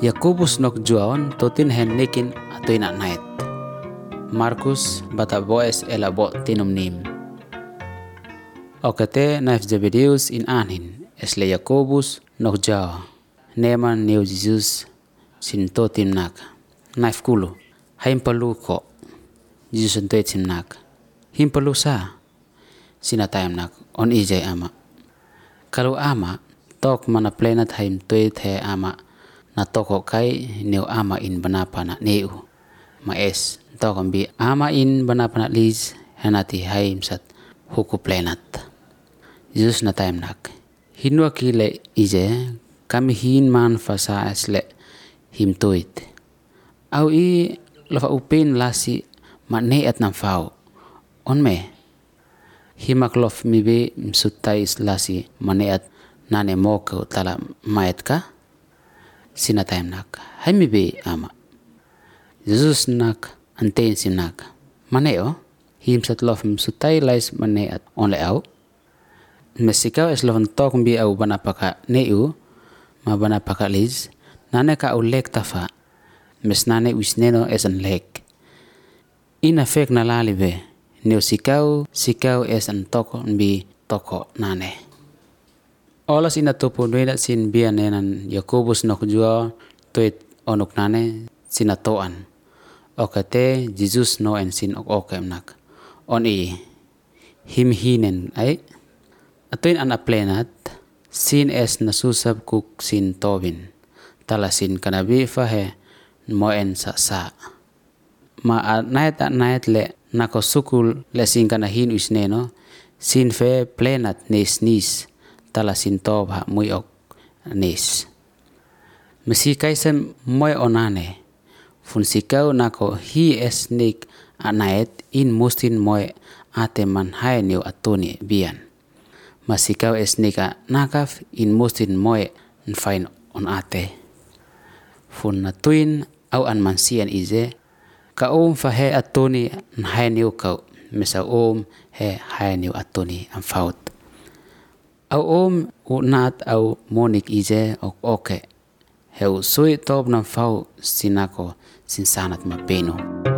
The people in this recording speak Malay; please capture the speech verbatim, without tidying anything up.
Yakobus nok juaon totin hen nikin atoy na night. Markus bata boes elabo tinum nim. Okate naif Zebedeus in anin esle Yakobus nok jao. Neman neu Jesus sin totim nak. Naif kulu. Haim palu ko. Jesus entoy tim nak. Him palu sa. Sinatayam nak on ijay ama. Kalau ama tok mana plenat haim toy the ama na toko kai neu ama in banapa na neu. Maes tokam bi ama in banapa na liz henati haim sat huku plenat. Jesus na time nak. Hinwa kile ije kami hin man fasa asle him toit. Au i lafa upin lasi ma ne at nam fau. On me. Himak lof mibe msutais lasi maneat nane moko tala mayat ka. Sinatayam nak. Hai mibe ama. Jesus nak antein sim nak. Maneo. Him sat lof msutai lais maneat onle au. Mesikau es lofan tok mbi au banapaka neu. Ma banapaka liz. Nane ka au lek tafa. Mes nane wisneno esan lek. Ina fek na lalibe. Neu sikau, sikau esan toko mbi toko nane. Olas ina topo nuedat sin bia nenan Yakobus nok jua toit onok nane sinatoan. Okate Jesus no en sin ok okem nak. On i him hinen ay. Atoin an aplenat sin es nasusab kuk sin tobin. Tala sin kanabi fahe moen sa sa. Ma at nait at nait le nako sukul le sin kanahin usneno sin fe plenat nis nis. Tala sin tob ha muy ok nis. Mesi kaisem moy onane. Fun sikau nako hi esnik anait in mustin moy ate man hai niu atuni bian. Masikau esnik a nakaf in mustin moy nfain on ate. Fun na tuin au an mansian ize. Ka om fa he atuni nhai niu kau. Mesa om he hai niu atuni am faut. Au om u nat au monik ize ok oke. Heu sui tob nam fau sinako sinsanat mapeno.